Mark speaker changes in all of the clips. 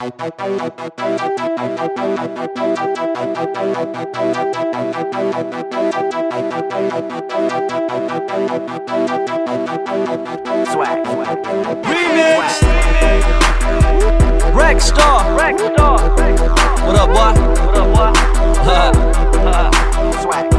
Speaker 1: Remix. Rexstar. What up, boy? Swag.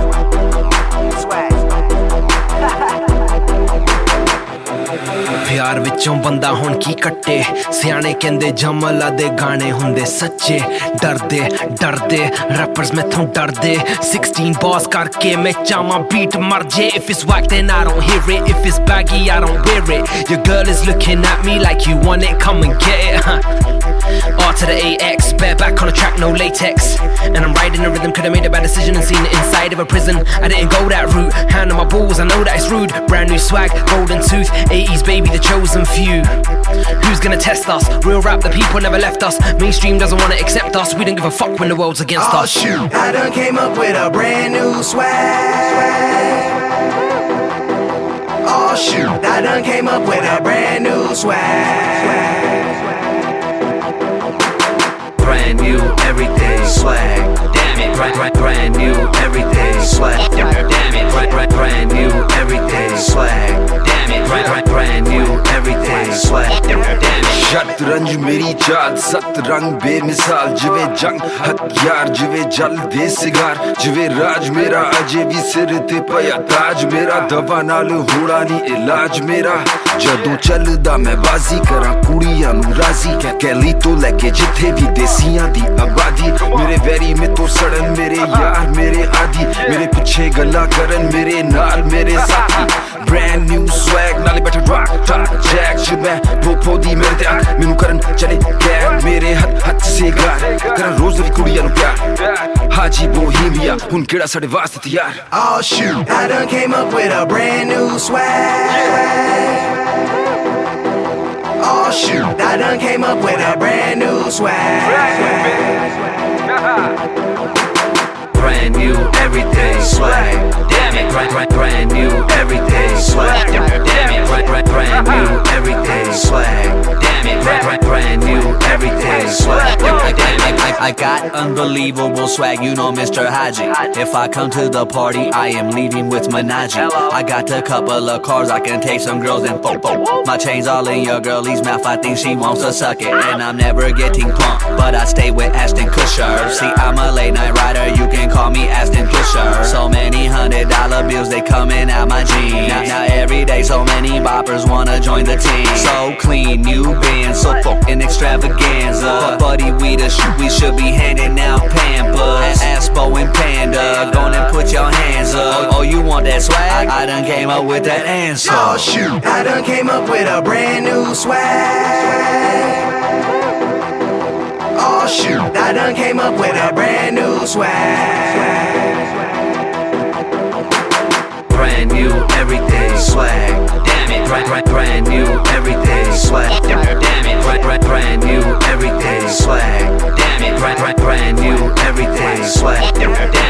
Speaker 1: प्यार विचों बंदा हुण की कट्टे सियाने कहंदे जमला दे गाने हुंदे सच्चे डरदे रैपर्स मैथों डरदे 16 bars करके मैं चामा beat मर जे if it's whack then I don't hear it if it's baggy I don't wear it your girl is looking at me like you want it come and get it R to the AX bareback on the track no latex and I'm riding the rhythm could have made a bad decision and seen it inside of a prison I didn't go that route hand on my balls I know that it's rude brand new swag golden tooth 80s baby the chosen few who's gonna test us real rap the people never left us mainstream doesn't wanna accept us we don't give a fuck when the world's against us
Speaker 2: shoot I done came up with a brand new swag oh shoot I done came up with a brand new swag
Speaker 3: brand new everything swag damn it brand new everything swag damn it brand new everything swag damn it brand new everything swag damn it
Speaker 4: शतरंज मेरी चाल सतरंग बेमिसाल जिवे जंग हथियार जिवे जल दे cigar जिवे राज मेरा अजे भी सिर ते पया ताज मेरा दवा नाल होड़ा नी इलाज मेरा जदों चलदा मैं बाजी करा कुड़ियां नू राजी कैली तो लेके जिथे भी देसियां दी आबादी मेरे वैरी में तो सड़न मेरे यार मेरे आदी मेरे पीछे गल्ला करन मेरे नाल मेरे साथी brand new swag नाले बैठे rock jack shit मैं भोपो दी मेरे ते मैनू करन चले गैर मेरे हथ से गार करन रोज दी कुड़ियां नू प्यार हाजी बोहीमिया हुन केड़ा साडे वास्ते तैयार
Speaker 2: oh shoot I done came up with a brand new swag oh shoot I done came up with a brand new swag
Speaker 3: brand new everything swag damn it brand new everything swag damn it brand new everything swag damn it brand new everything swag
Speaker 1: I got unbelievable swag, you know Mr. Haji. If I come to the party, I am leading with Minaji. I got a couple of cars, I can take some girls and fo. My chain's all in your girlie's mouth, I think she wants to suck it. And I'm never getting pumped, but I stay with Ashton Kutcher. See, I'm a late night rider, you can call me Ashton Kutcher. So many $100 bills, they coming out my jeans. Now every day, so many boppers wanna join the team. So clean, new band, so fucking extravaganza. Buddy, we should be handing out Pampers. Aspo and Panda, go and put your hands up. Oh, you want that swag? I done came up with that answer.
Speaker 2: Oh shoot, I done came up with a brand new swag. Oh shoot, I done came up with a brand new swag.
Speaker 3: Brand new everything swag. Damn it, brand new everything swag. Damn it, brand new everything swag. Damn it, brand new everything swag.